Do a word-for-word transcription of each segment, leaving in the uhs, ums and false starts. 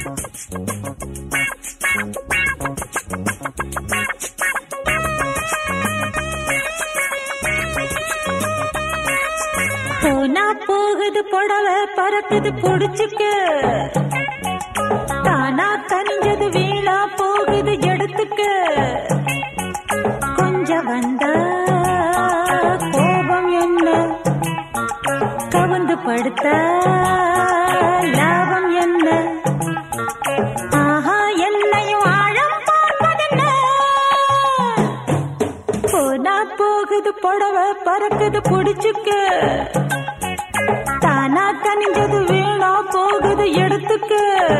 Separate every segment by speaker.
Speaker 1: போனா போகுது புடவை பறக்குது புடிச்சுக்க தானா கனிஞ்சது வீணா போகுது எடுத்துக்க கொஞ்சம் வந்தா கோபம் என்ன கவுந்து படுத்த லாபம் என்ன ஆஹா என்னையும் ஆழம் பார்ப்பதென்ன போனா போகுது புடவை பறக்குது புடிச்சுக்க தானா கனிஞ்சது வீணா போகுது எடுத்துக்க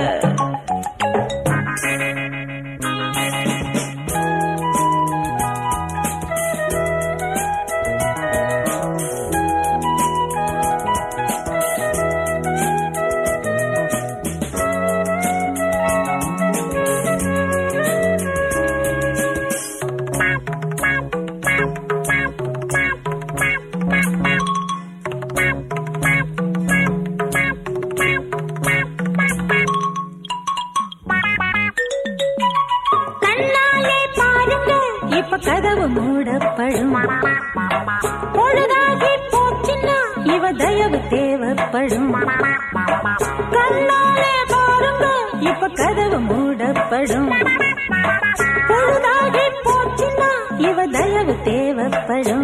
Speaker 1: இப்ப கதவு மூடப்படும் பொழுதாகி போச்சுன்னா இவ தயவு தேவைப்படும் கண்ணாலே பாருங்க இப்ப கதவு மூடப்படும் பொழுதாகி போச்சுன்னா இவ தயவு தேவைப்படும்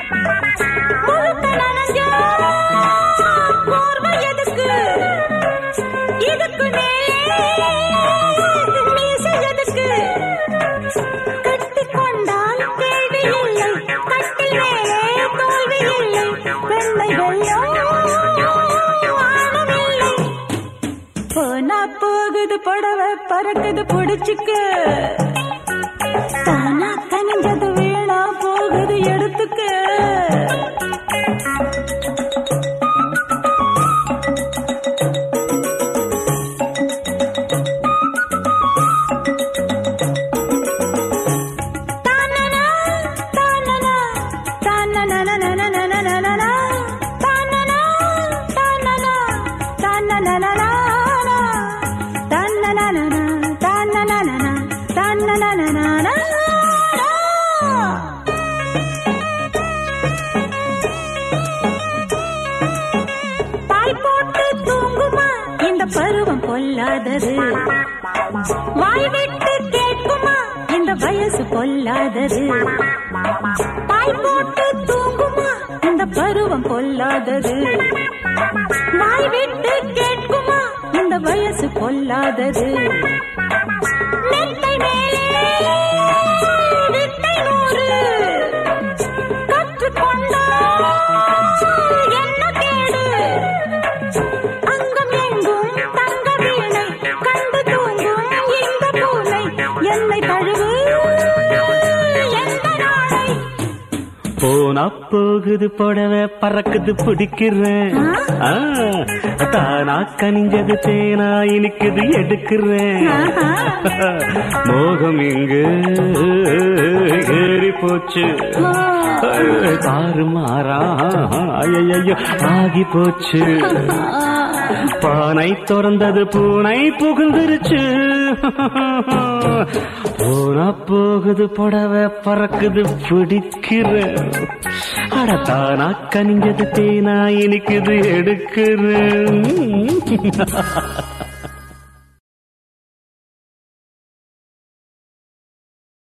Speaker 1: எதுக்கு இதுக்கு எதுக்கு போனா போகுது புடவை பறக்குது புடிச்சுக்க தானா கனிஞ்சது வீணா போகுது எடுத்துக்க பாய் போட்டு தூங்குமா இந்த பருவம் பொல்லாதது வாய் விட்டு கேட்குமா இந்த வயசு பொல்லாதது பாய் போட்டு தூங்குமா இந்த பருவம் பொல்லாதது வாய் விட்டு கேட்குமா இந்த வயசு பொல்லாதது நெத்தை மேலே வித்தை நூறு கற்றுக்கொண்டா என்ன கேடு அங்கம் எங்கும் தங்க வீணை கண்டு தூங்கும் இந்த பூனை என்னை தழுவு எந்த நாளை
Speaker 2: போனா போகுது புடவை பறக்குது பிடிக்கிறேன் தானா கனிஞ்சது தேனா இனிக்குது எடுக்கிறேன் மோகம் இங்கு ஏறி போச்சு தாறு மாறா ஐயோ ஆகி போச்சு பானை திறந்தது பூனை புகுந்துருச்சு போனா போகுது புடவை பறக்குது பிடிக்கிறேன் அடத்தானா கனிஞ்சது தேனா இனிக்குது எடுக்கிறேன்